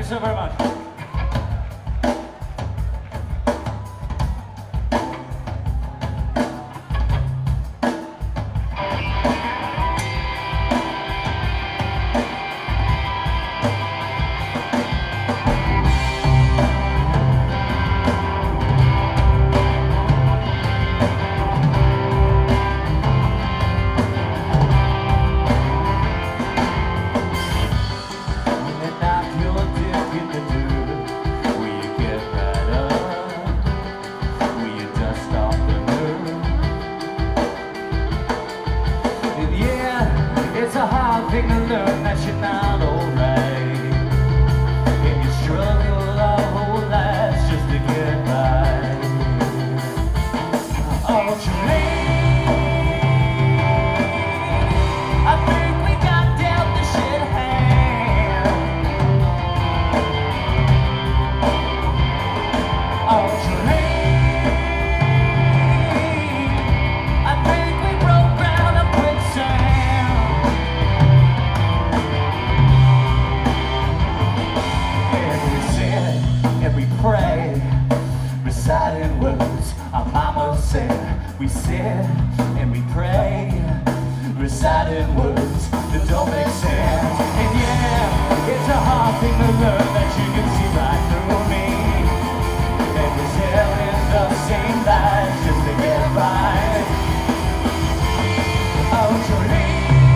so very much. It's a hard thing to learn that you're not alright, and you struggle our whole lives just to get by. Oh, Jolene, I think we got dealt the shit hand. Oh, Jolene, I think we broke ground on quicksand. Pray, reciting words our mama said. We sit and we pray, reciting words that don't make sense. And yeah, it's a hard thing to learn that you can see right through me, and we're telling the same lies just to get by. Oh, Jolene,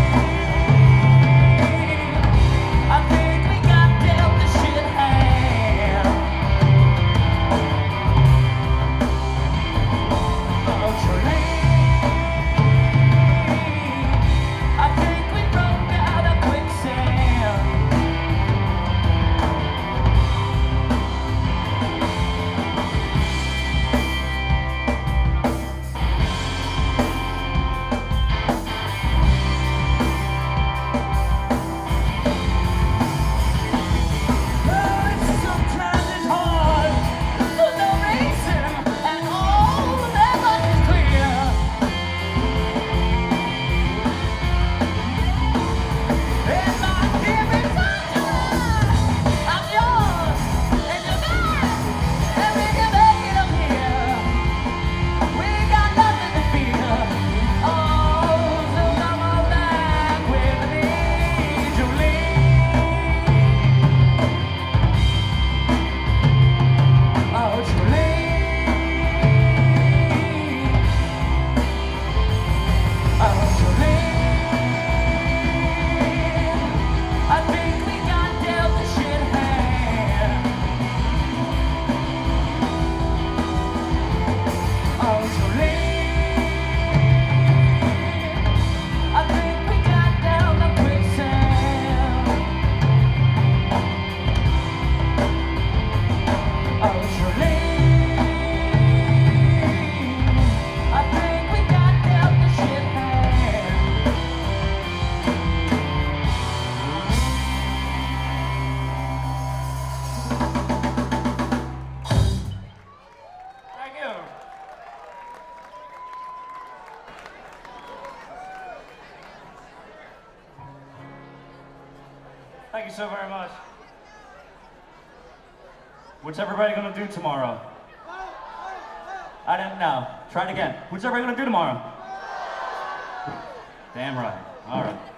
thank you so very much. What's everybody gonna do tomorrow? I didn't know. Try it again. What's everybody gonna do tomorrow? Damn right. All right.